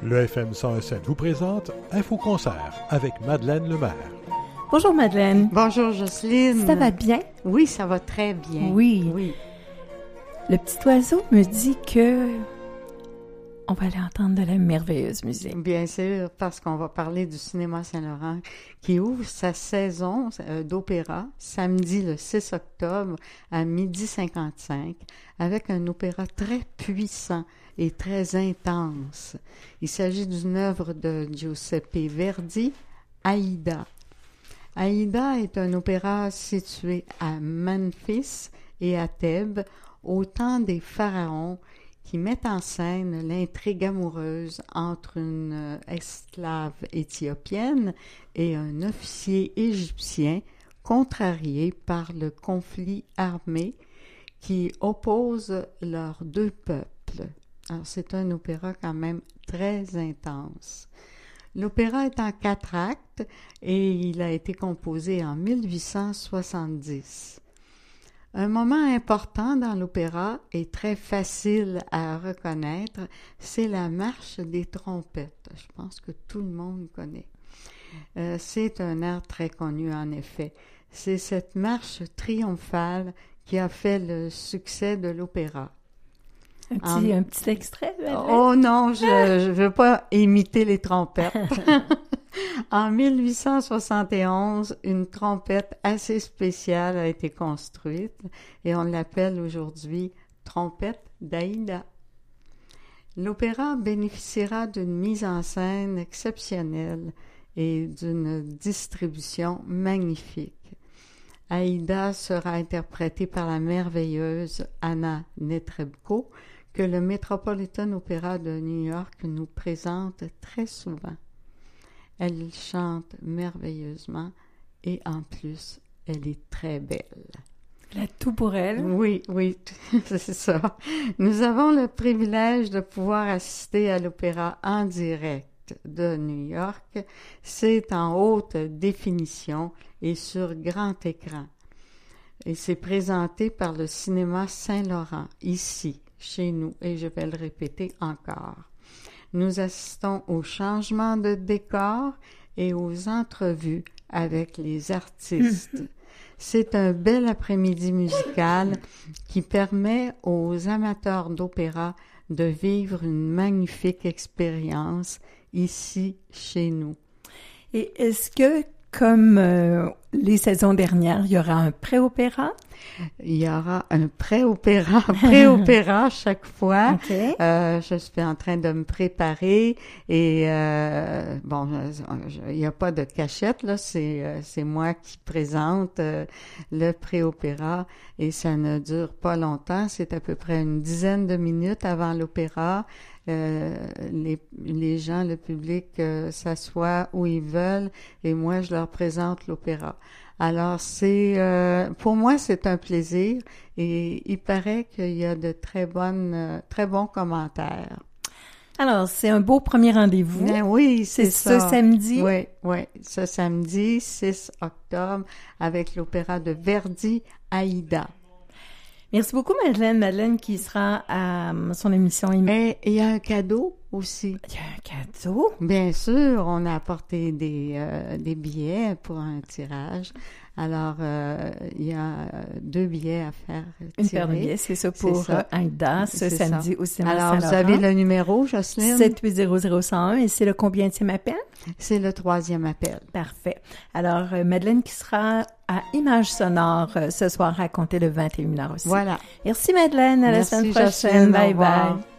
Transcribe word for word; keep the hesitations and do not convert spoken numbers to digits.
Le F M cent un virgule sept vous présente Info-Concert avec Madeleine Lemaire. Bonjour Madeleine. Bonjour Jocelyne. Ça va bien? Oui, ça va très bien. Oui. Oui. Le petit oiseau me dit que on va aller entendre de la merveilleuse musique. Bien sûr, parce qu'on va parler du Cinéma Saint-Laurent qui ouvre sa saison euh, d'opéra samedi le six octobre à midi cinquante-cinq avec un opéra très puissant et très intense. Il s'agit d'une œuvre de Giuseppe Verdi, Aïda. Aïda est un opéra situé à Memphis et à Thèbes au temps des pharaons qui met en scène l'intrigue amoureuse entre une esclave éthiopienne et un officier égyptien contrarié par le conflit armé qui oppose leurs deux peuples. Alors, c'est un opéra quand même très intense. L'opéra est en quatre actes et il a été composé en mille huit cent soixante-dix. Un moment important dans l'opéra et très facile à reconnaître, c'est la marche des trompettes. Je pense que tout le monde connaît. Euh, c'est un air très connu en effet. C'est cette marche triomphale qui a fait le succès de l'opéra. Un petit, en... un petit extrait, Madeleine? Oh non, je ne veux pas imiter les trompettes. En mille huit cent soixante et onze, une trompette assez spéciale a été construite et on l'appelle aujourd'hui trompette d'Aïda. L'opéra bénéficiera d'une mise en scène exceptionnelle et d'une distribution magnifique. Aïda sera interprétée par la merveilleuse Anna Netrebko que le Metropolitan Opera de New York nous présente très souvent. Elle chante merveilleusement et en plus, elle est très belle. Elle a tout pour elle. Oui, oui, c'est ça. Nous avons le privilège de pouvoir assister à l'opéra en direct de New York. C'est en haute définition et sur grand écran. Et c'est présenté par le Cinéma Saint-Laurent, ici, chez nous, et je vais le répéter encore. Nous assistons au changement de décor et aux entrevues avec les artistes. C'est un bel après-midi musical qui permet aux amateurs d'opéra de vivre une magnifique expérience ici, chez nous. Et est-ce que, comme euh, les saisons dernières, il y aura un pré-opéra? Il y aura un pré-opéra, pré-opéra chaque fois. Okay. Euh, je suis en train de me préparer et euh, bon, il n'y a pas de cachette là, c'est c'est moi qui présente euh, le pré-opéra et ça ne dure pas longtemps, c'est à peu près une dizaine de minutes avant l'opéra. Euh, les, les gens, le public euh, s'assoient où ils veulent et moi je leur présente l'opéra. Alors c'est euh, pour moi c'est un plaisir et il paraît qu'il y a de très bonnes euh, très bons commentaires. Alors c'est un beau premier rendez-vous. Mais oui, c'est, c'est ça. Ce samedi. Oui, oui, ce samedi six octobre avec l'opéra de Verdi Aïda. Merci beaucoup, Madeleine. Madeleine qui sera à son émission. Et il y a un cadeau aussi. Il y a un cadeau? Bien sûr, on a apporté des, euh, des billets pour un tirage. Alors, euh, il y a deux billets à faire tirer. Une paire de billets, c'est ça pour c'est ça. Aïda, ce c'est samedi ça. au Cinéma Alors, Saint-Laurent. vous avez le numéro, Jocelyne? sept huit zéro zéro zéro un et c'est le combienième appel? C'est le troisième appel. Parfait. Alors, euh, Madeleine qui sera à Images Sonores euh, ce soir à compter de vingt et une heures aussi. Voilà. Merci Madeleine, à Merci, la semaine prochaine. Jocelyne, bye bye.